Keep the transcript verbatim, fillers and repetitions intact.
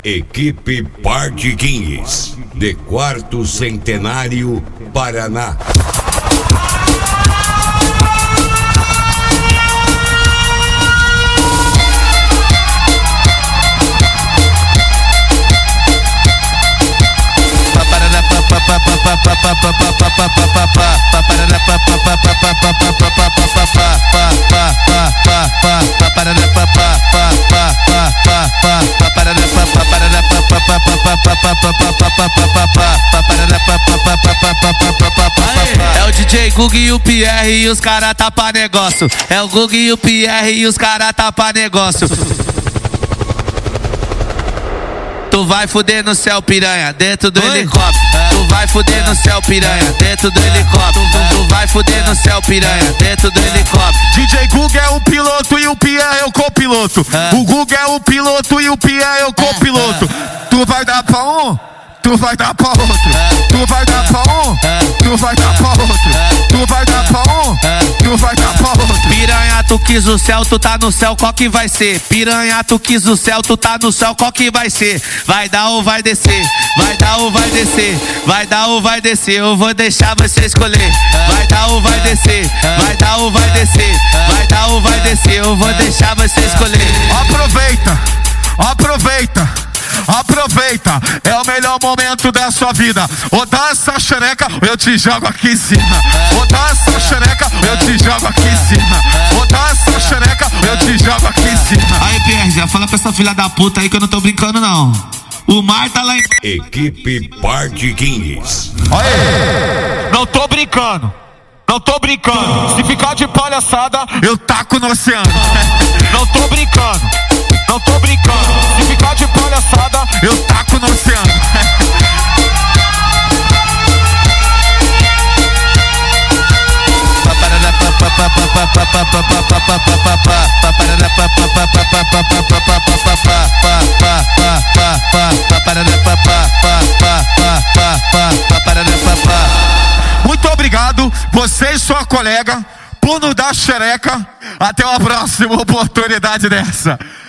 Equipe Party Kings, de Quarto Centenário, Paraná. É o D J Gug e o Pierre e os cara tapa negócio. É o Gug e o Pierre e os cara tapa negócio. Tu vai fuder no céu, piranha, dentro do Oi? helicóptero. Tu vai fuder no céu, piranha, dentro do helicóptero. Tu vai fuder no céu, piranha, dentro do helicóptero. D J Gug é o piloto e o Pierre é o copiloto. O Gug é o piloto e o Pierre é o copiloto. Tu vai dar pra um, tu vai dar pra outro. Tu vai dar pra um, tu vai dar pra outro. Tu vai dar pra um, tu vai dar pra outro. Piranha, tu quis o céu, tu tá no céu, qual que vai ser? Piranha, tu quis o céu, tu tá no céu, qual que vai ser? Vai dar ou vai descer? Vai dar ou vai descer? Vai dar ou vai descer? Eu vou deixar você escolher. Vai dar ou vai descer? Vai dar ou vai descer? Vai dar ou vai descer? Eu vou deixar você escolher. Aproveita, aproveita. Aproveita, é o melhor momento da sua vida. Ou dá essa xereca, ou eu te jogo aqui em cima. Ou dá essa xereca, ou eu te jogo aqui em cima. Ou dá essa xereca, ou eu te jogo aqui em cima. Aí, Pierre, já fala pra essa filha da puta aí que eu não tô brincando, não. O mar tá lá em... Equipe Party Kings. Aê! Não tô brincando, não tô brincando. Se ficar de palhaçada, eu taco no oceano. Não tô brincando, não tô brincando. Se ficar de palhaçada, eu taco no oceano. Muito obrigado, você e sua colega, por nos dar xereca. Até uma próxima oportunidade dessa.